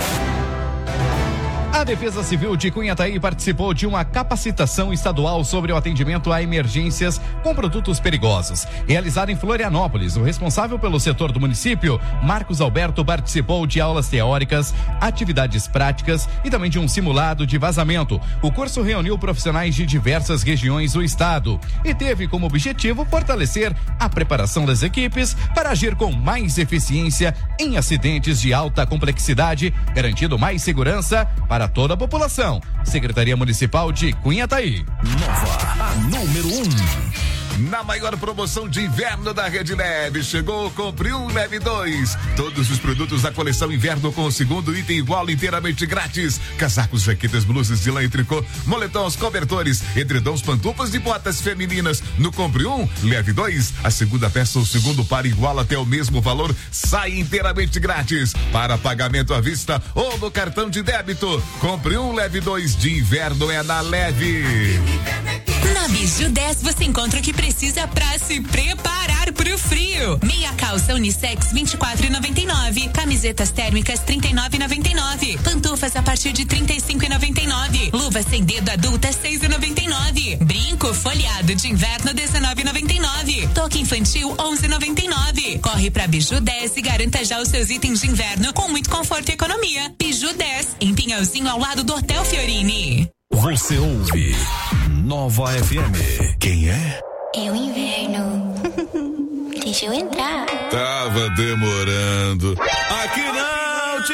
A Defesa Civil de Cunhataí participou de uma capacitação estadual sobre o atendimento a emergências com produtos perigosos, realizada em Florianópolis. O responsável pelo setor do município, Marcos Alberto, participou de aulas teóricas, atividades práticas e também de um simulado de vazamento. O curso reuniu profissionais de diversas regiões do estado e teve como objetivo fortalecer a preparação das equipes para agir com mais eficiência em acidentes de alta complexidade, garantindo mais segurança para toda a população. Secretaria Municipal de Cunhataí. Nova, a número um. Na maior promoção de inverno da Rede Leve, chegou o Compre um, Leve dois. Todos os produtos da coleção inverno com o segundo item igual inteiramente grátis. Casacos, jaquetas, blusas de lã e tricô, moletons, cobertores, edredons, pantufas e botas femininas. No Compre um, Leve dois, a segunda peça ou segundo par igual até o mesmo valor sai inteiramente grátis. Para pagamento à vista ou no cartão de débito. Compre um, Leve dois de inverno é na Leve. Na Biju dez você encontra o que precisa pra se preparar pro frio. Meia calça unissex vinte e quatro reais e noventa e nove centavos. Camisetas térmicas trinta e nove reais e noventa e nove centavos. Pantufas a partir de trinta e cinco reais e noventa e nove centavos. Luvas sem dedo adulta seis reais e noventa e nove centavos. Brinco folheado de inverno dezenove reais e noventa e nove centavos. Toque infantil onze reais e noventa e nove centavos. Corre pra Biju dez e garanta já os seus itens de inverno com muito conforto e economia. Biju dez, em Pinhalzinho ao lado do Hotel Fiorini. Você ouve Nova F M. Quem é? É o inverno. Deixa eu entrar. Tava demorando. Aqui não,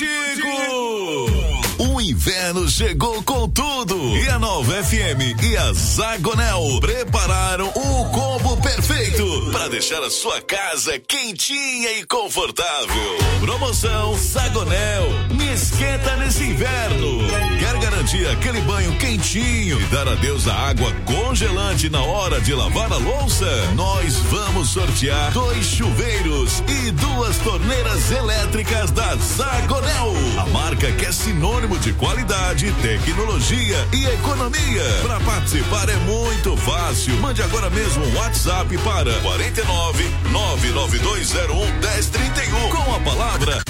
Tico-Tico! O inverno chegou com tudo. E a Nova F M e a Zagonel prepararam o combo perfeito para deixar a sua casa quentinha e confortável. Promoção Zagonel. Me esquenta nesse inverno. Quer garantir aquele banho quentinho e dar adeus à água congelante na hora de lavar a louça? Nós vamos sortear dois chuveiros e duas torneiras elétricas da Zagonel. A marca que é sinônimo de qualidade, tecnologia e economia. Para participar é muito fácil. Mande agora mesmo um WhatsApp para quarenta e nove, nove nove dois zero um, um zero três um com a palavra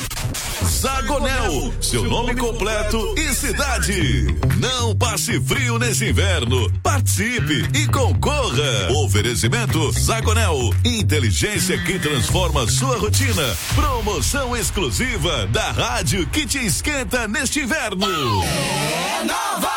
Zagonel, seu nome completo e cidade. Não passe frio nesse inverno. Participe e concorra. Oferecimento Zagonel, inteligência que transforma sua rotina. Promoção exclusiva da rádio que te esquenta neste inverno. É nova!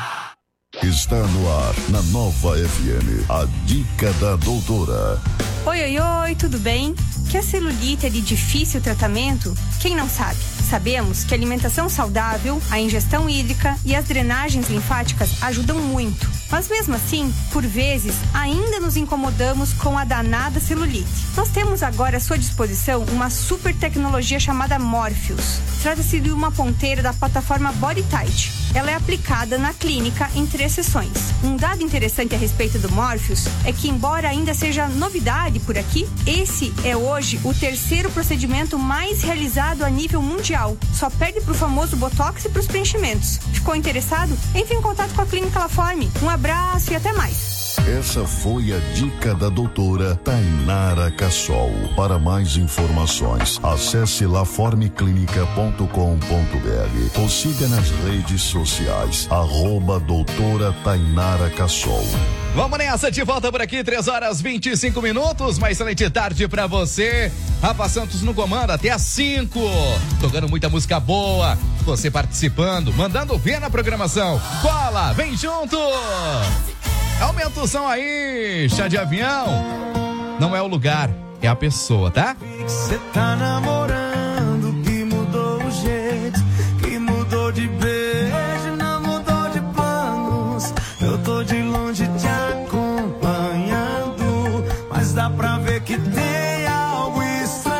Está no ar, na Nova F M, a dica da doutora. Oi, oi, oi, tudo bem? Que a celulite é de difícil tratamento? Quem não sabe? Sabemos que a alimentação saudável, a ingestão hídrica e as drenagens linfáticas ajudam muito. Mas mesmo assim, por vezes, ainda nos incomodamos com a danada celulite. Nós temos agora à sua disposição uma super tecnologia chamada Morpheus. Trata-se de uma ponteira da plataforma BodyTite. Ela é aplicada na clínica em três sessões. Um dado interessante a respeito do Morpheus é que, embora ainda seja novidade por aqui, esse é hoje o terceiro procedimento mais realizado a nível mundial. Só perde pro famoso Botox e pros preenchimentos. Ficou interessado? Entre em contato com a Clínica Laforme. Um abraço e até mais. Essa foi a dica da doutora Tainara Cassol. Para mais informações, acesse laformeclinica ponto com ponto b r ou siga nas redes sociais, arroba doutora Tainara Cassol. Vamos nessa, de volta por aqui, três horas vinte e cinco minutos, uma excelente tarde pra você. Rafa Santos no comando até às cinco, tocando muita música boa, você participando, mandando ver na programação. Cola, vem junto! Aumenta o som aí, chá de avião. Não é o lugar, é a pessoa, tá? Você tá namorando, que mudou o jeito, que mudou de beijo, não mudou de planos. Eu tô de longe te acompanhando, mas dá pra ver que tem algo estranho.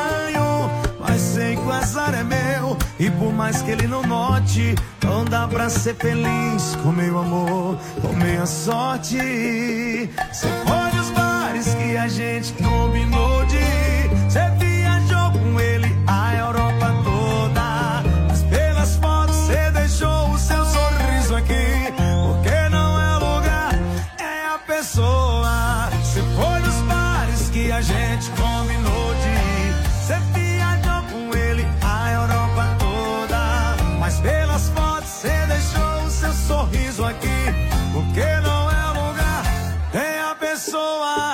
mais que ele não note. Não dá pra ser feliz com meu amor, com minha sorte. Cê foi nos bares que a gente combinou de ir. Cê viajou com ele a Europa toda, mas pelas fotos cê deixou o seu sorriso aqui. Porque não é o lugar, é a pessoa. Cê foi nos bares que a gente combinou de ir. Cê viajou com ele a Europa toda, mas pelas fotos cê deixou o seu sorriso aqui. Porque não é o lugar, é a pessoa.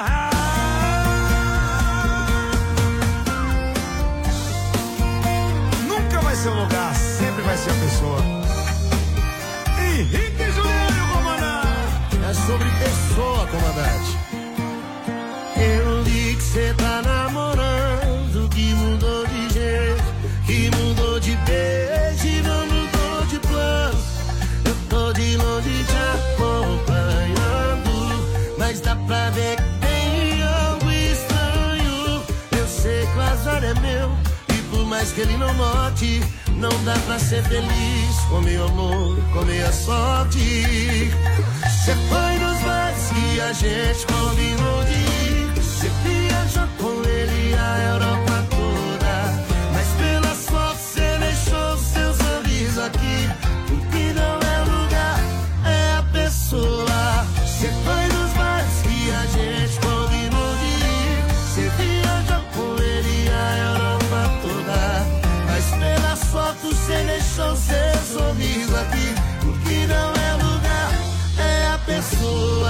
Nunca vai ser o lugar, sempre vai ser a pessoa. Henrique Juliano, comandante. É sobre pessoa, comandante. Eu li que cê tá namorando, que mudou de jeito, que mudou de beijo e não mudou de plano. Eu tô de longe te acompanhando, mas dá pra ver que tem algo estranho. Eu sei que o azar é meu, e por mais que ele não note, não dá pra ser feliz com meu amor, com minha sorte. Cê foi nos bares que a gente combinou de ir. Cê viajou com ele a Europa toda, mas pelas fotos cê deixou seu sorriso aqui. O que não é lugar, é a pessoa. Cê foi nos bares que a gente combinou de ir. Cê viajou com ele a Europa toda, mas pelas fotos cê deixou seu sorriso aqui. O que não é lugar, é a pessoa.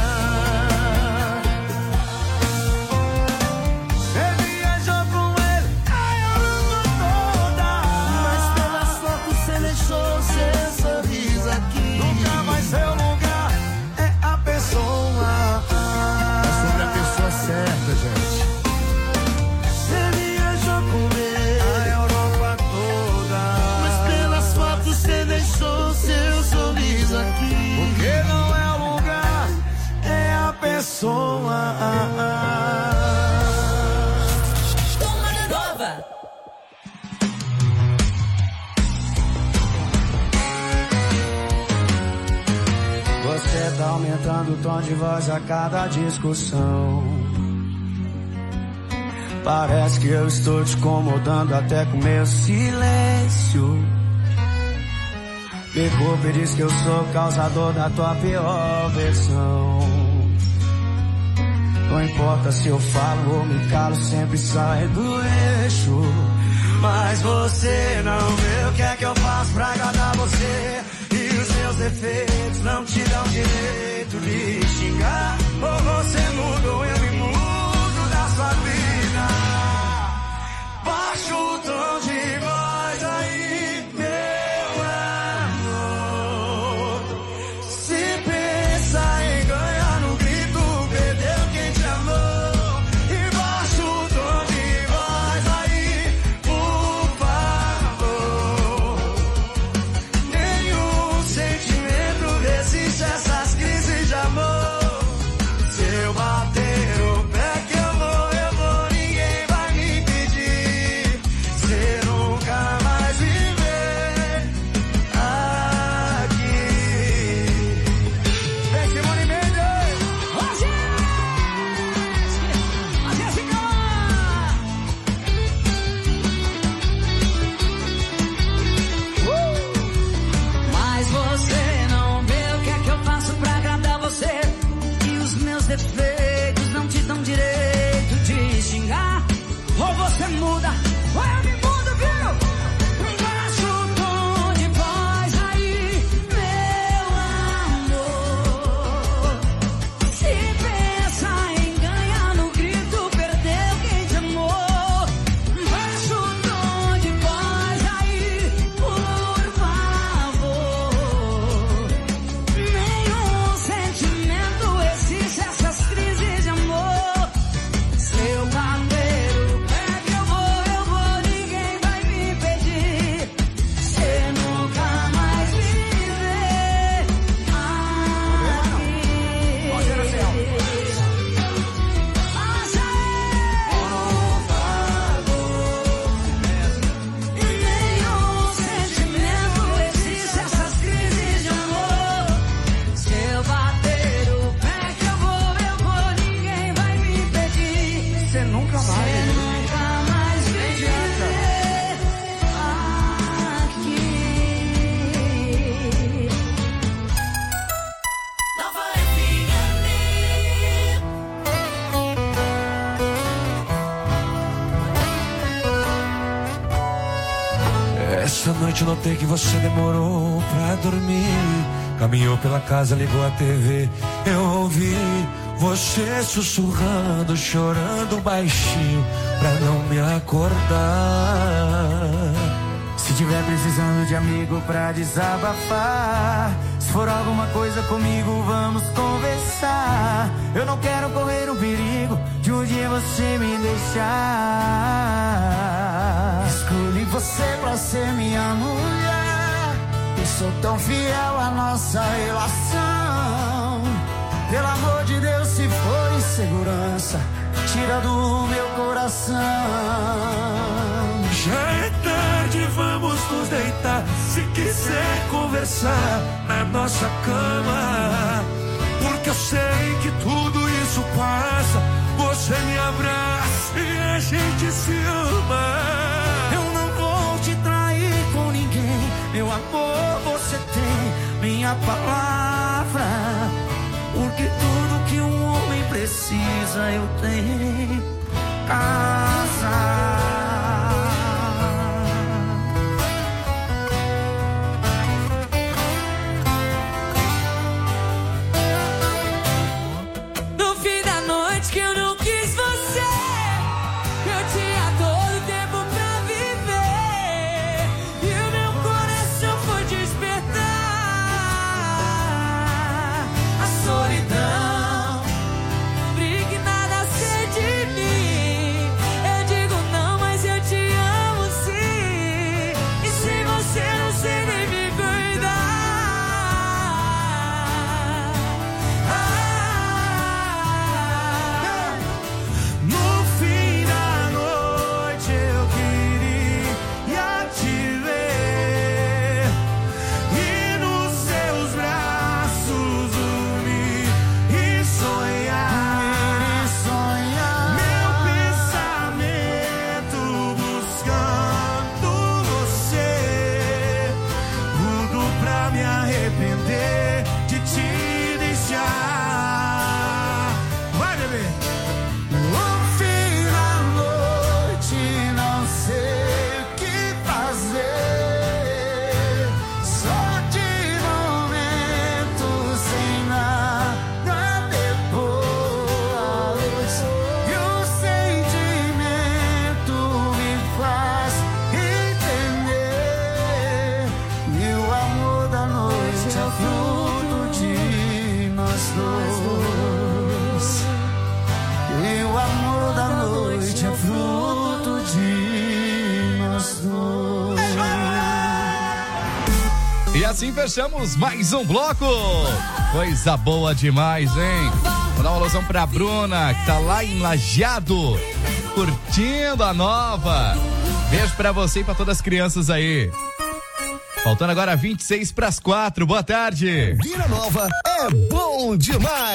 Porque não é o lugar, é a pessoa. Nova. Você tá aumentando o tom de voz a cada discussão. Parece que eu estou te incomodando até com meu silêncio. Pegou e diz que eu sou causador da tua pior versão. Não importa se eu falo ou me calo, sempre sai do eixo. Mas você não vê o que é que eu faço pra agradar você. E os meus defeitos não te dão direito de xingar. Ou você muda ou eu me mudo da sua vida. Baixa o tom de voz aí, meu amor. Se pensa em ganhar no grito, perdeu quem te amou. E baixa o tom de voz aí, por favor. Nenhum sentimento resiste a essas crises de amor. Se eu bater o pé que eu vou, eu vou, ninguém vai me impedir. Você nunca mais me vê aqui. Vem, Simone Mendes! Ô, gente! A Jéssica! Mas você não vê o que é que eu faço pra agradar você. E os meus defeitos não te dão direito de xingar. Ou você muda, ou eu me mudo, viu? Baixa o tom de voz aí, meu amor. Se pensa em ganhar no grito, perdeu quem te amou. Baixa o tom de voz aí, por favor. Nenhum sentimento existe essas crises noite notei que você demorou pra dormir. Caminhou pela casa, ligou a T V. Eu ouvi você sussurrando, chorando baixinho pra não me acordar. Se tiver precisando de amigo pra desabafar, se for alguma coisa comigo, vamos conversar. Eu não quero correr o perigo de um dia você me deixar. Escolhi você pra ser minha mulher, eu sou tão fiel à nossa relação. Pelo amor de Deus, se for insegurança, tira do meu coração. Já é tarde, vamos nos deitar. Se quiser conversar na nossa cama, porque eu sei que tudo isso passa. Você me abraça e a gente se ama. Eu não vou te trair com ninguém, meu amor, você tem minha palavra. Porque tudo que um homem precisa eu tenho. Casa. E assim fechamos mais um bloco. Coisa boa demais, hein? Vou dar uma alusão pra Bruna, que tá lá em Lajeado, curtindo a nova. Beijo pra você e pra todas as crianças aí. Faltando agora vinte e seis pras quatro. Boa tarde. Vira Nova é bom demais.